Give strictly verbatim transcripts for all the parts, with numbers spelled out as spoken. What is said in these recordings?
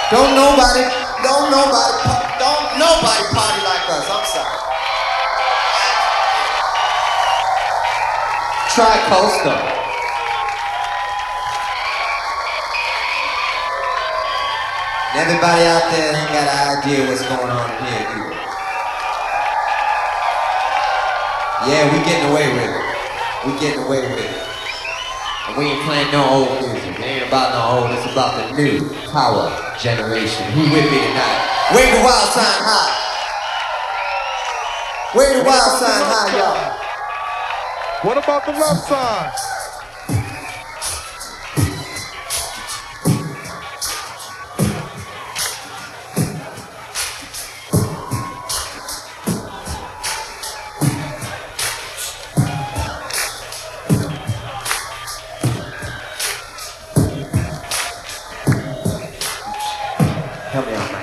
Don't nobody, don't nobody, don't nobody party like us. I'm sorry. Tri-Coastal. And everybody out there ain't got an idea what's going on in here, do they? Yeah, we getting away with it. We getting away with it. And we ain't playing no old music. It ain't about no old, it's about the new power generation. Who with me tonight? Wave the wild sign high. Wave the wild sign high, y'all. What about the left side? Help me out, man.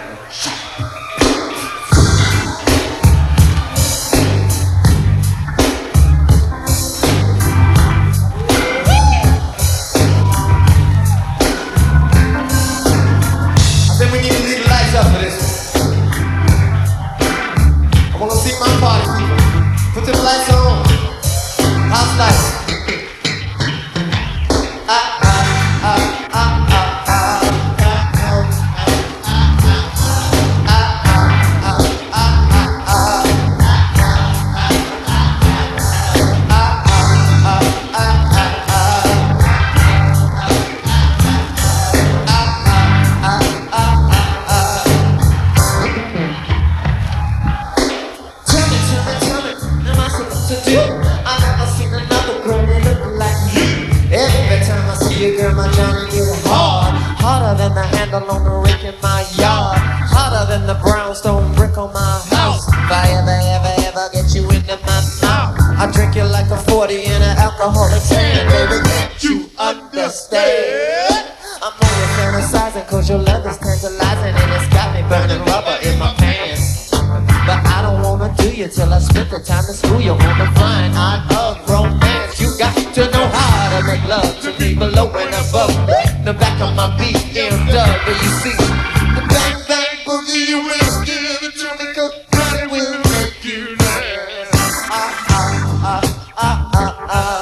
I think we need to leave the lights up for this one. I want to see my party people. Put the lights on. House lights. Ah, ah, ah, ah, ah, ah. My Johnny get hard, harder than the handle on the rake in my yard, harder than the brownstone brick on my house. If I ever, ever, ever get you into my mouth, I drink you like a forty in an alcoholic's hand, baby. Can't you understand? I'm only fantasizing cause your love is tantalizing and it's got me burning rubber in my pants. But I don't wanna do you till I spent the time to school you on the fine art of romance. You got to know how to make love to me below and above the back of my B M W. You see, the bang bang boogie you ain't give it to me 'cause I will make you dance. Ah ah ah ah ah ah.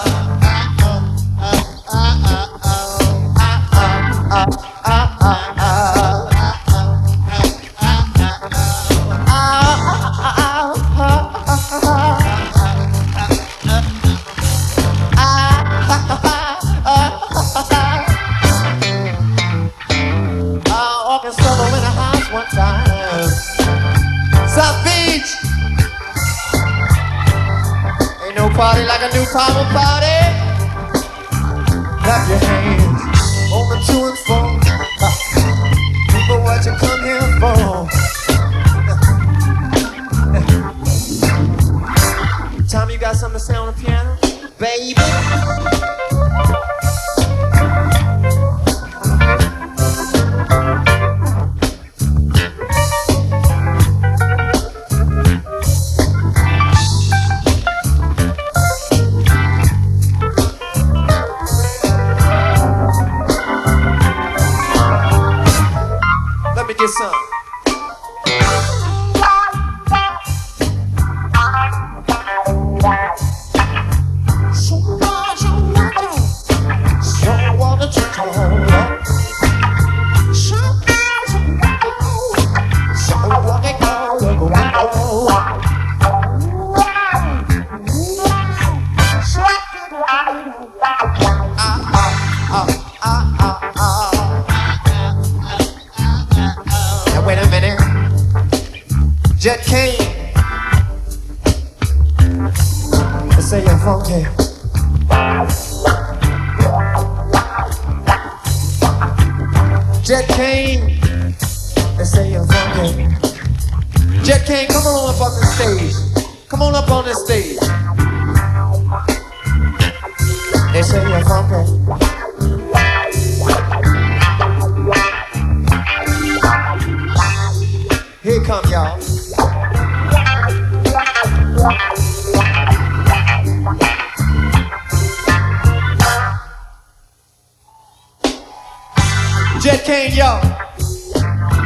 Party like a new power party. Clap your hands on the to and fro. For what you come here for. Tom, you got something to say on the piano? Baby. Get some. Jet Kane. They say you're funky. Jet Kane. They say you're funky. Jet Kane, come on up on the stage. Come on up on the stage. They say you're funky. Here come y'all. Jet Kane, y'all.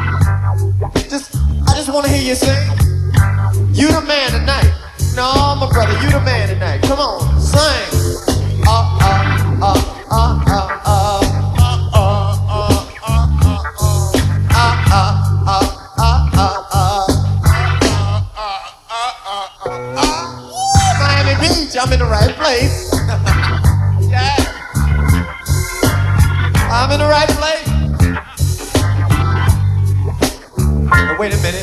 you sing? You the man tonight. No, my brother, you the man tonight. Come on, sing. Uh, uh, uh, uh, uh, uh. I'm in the right place. Yeah. I'm in the right place. Now, wait a minute.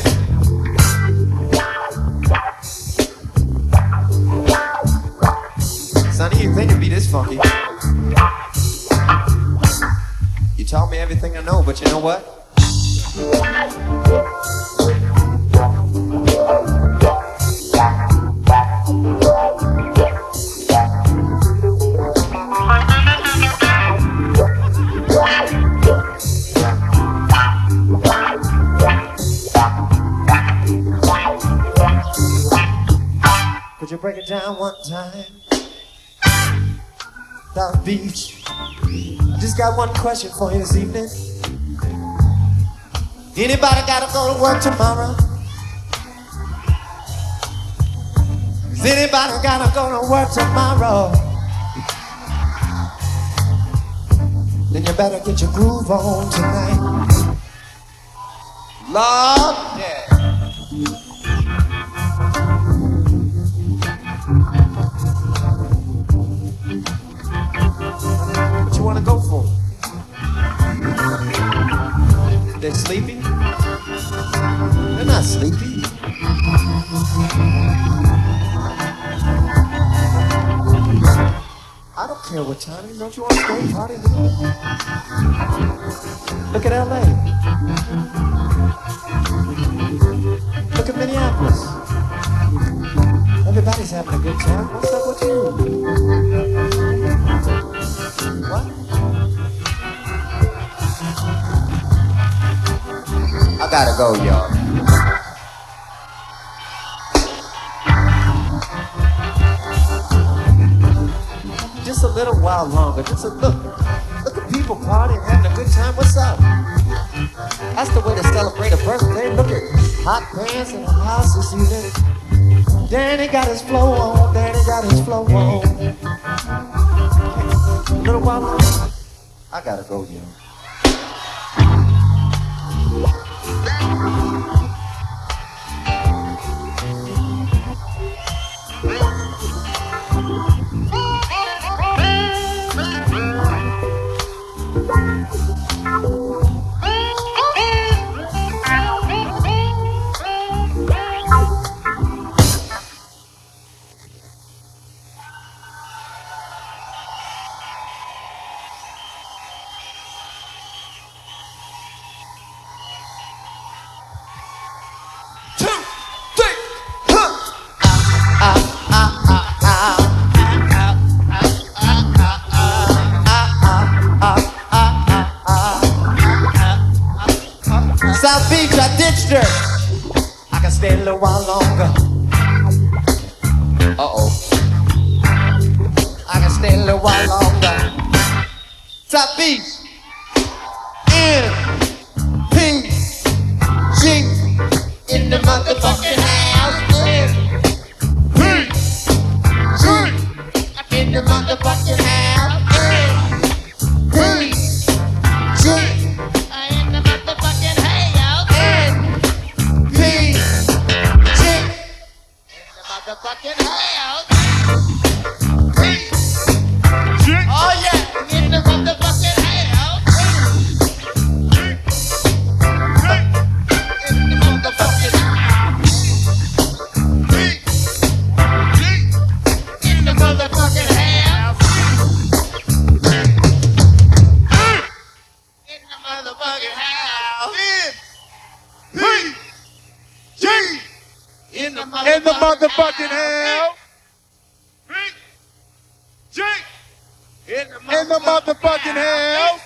Sonny, you think it'd be this funky? You taught me everything I know, but you know what? Could you break it down one time? South Beach. I just got one question for you this evening. Anybody gotta go to work tomorrow? Is anybody gotta go to work tomorrow? Then you better get your groove on tonight. Lord, yeah. What you wanna go for? They're sleepy? They're not sleepy. I don't care what time it is. Don't you want to stay party? Look at L A. Look at Minneapolis. Everybody's having a good time. What's up with you? What? I gotta go, y'all. Just a little while longer. Just a look. Look at people partying, having a good time. What's up? That's the way to celebrate a birthday. Look at hot pants in the house this evening. Danny got his flow on. Danny got his flow on. A little while longer. I gotta go, y'all. South Beach, I ditched her. I can stay a little while longer. Uh-oh. I can stay a little while longer. South Beach. N P G in the motherfucking house. N P G in the motherfucking house. N P G. Motherfucking house. Oh yeah, in the motherfucking house. In the motherfucking house. In the motherfucking house. In the motherfucking house. In the motherfucking, In the motherfucking hell. G. In the motherfucking hell.